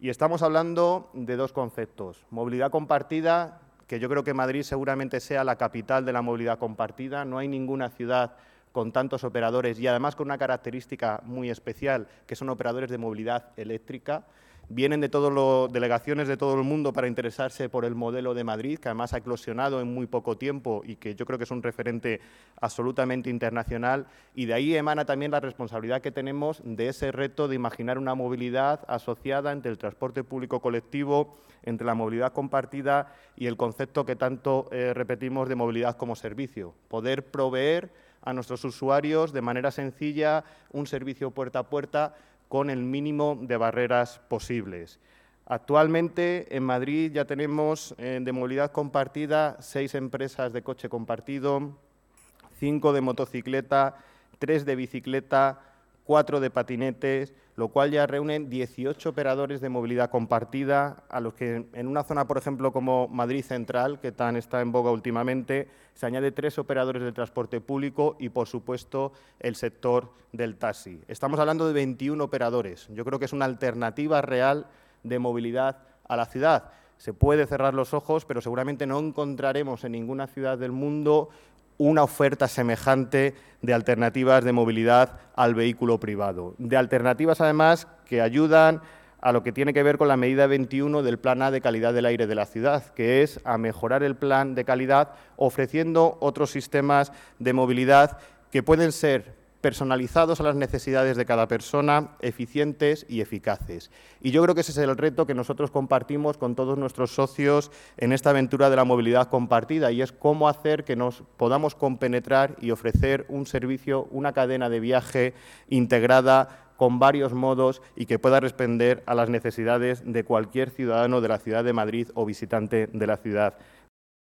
Y estamos hablando de dos conceptos. Movilidad compartida, que yo creo que Madrid seguramente sea la capital de la movilidad compartida. No hay ninguna ciudad con tantos operadores y además con una característica muy especial, que son operadores de movilidad eléctrica. Vienen de delegaciones de todo el mundo para interesarse por el modelo de Madrid, que además ha eclosionado en muy poco tiempo y que yo creo que es un referente absolutamente internacional. Y de ahí emana también la responsabilidad que tenemos de ese reto de imaginar una movilidad asociada entre el transporte público colectivo, entre la movilidad compartida y el concepto que tanto repetimos de movilidad como servicio. Poder proveer a nuestros usuarios de manera sencilla un servicio puerta a puerta con el mínimo de barreras posibles. Actualmente en Madrid ya tenemos de movilidad compartida 6 empresas de coche compartido, 5 de motocicleta, 3 de bicicleta, 4 de patinetes, lo cual ya reúnen 18 operadores de movilidad compartida, a los que en una zona, por ejemplo, como Madrid Central, que tan está en boga últimamente, se añade 3 operadores de transporte público y, por supuesto, el sector del taxi. Estamos hablando de 21 operadores. Yo creo que es una alternativa real de movilidad a la ciudad. Se puede cerrar los ojos, pero seguramente no encontraremos en ninguna ciudad del mundo una oferta semejante de alternativas de movilidad al vehículo privado. De alternativas, además, que ayudan a lo que tiene que ver con la medida 21 del Plan A de calidad del aire de la ciudad, que es a mejorar el plan de calidad ofreciendo otros sistemas de movilidad que pueden ser personalizados a las necesidades de cada persona, eficientes y eficaces. Y yo creo que ese es el reto que nosotros compartimos con todos nuestros socios en esta aventura de la movilidad compartida, y es cómo hacer que nos podamos compenetrar y ofrecer un servicio, una cadena de viaje integrada con varios modos y que pueda responder a las necesidades de cualquier ciudadano de la ciudad de Madrid o visitante de la ciudad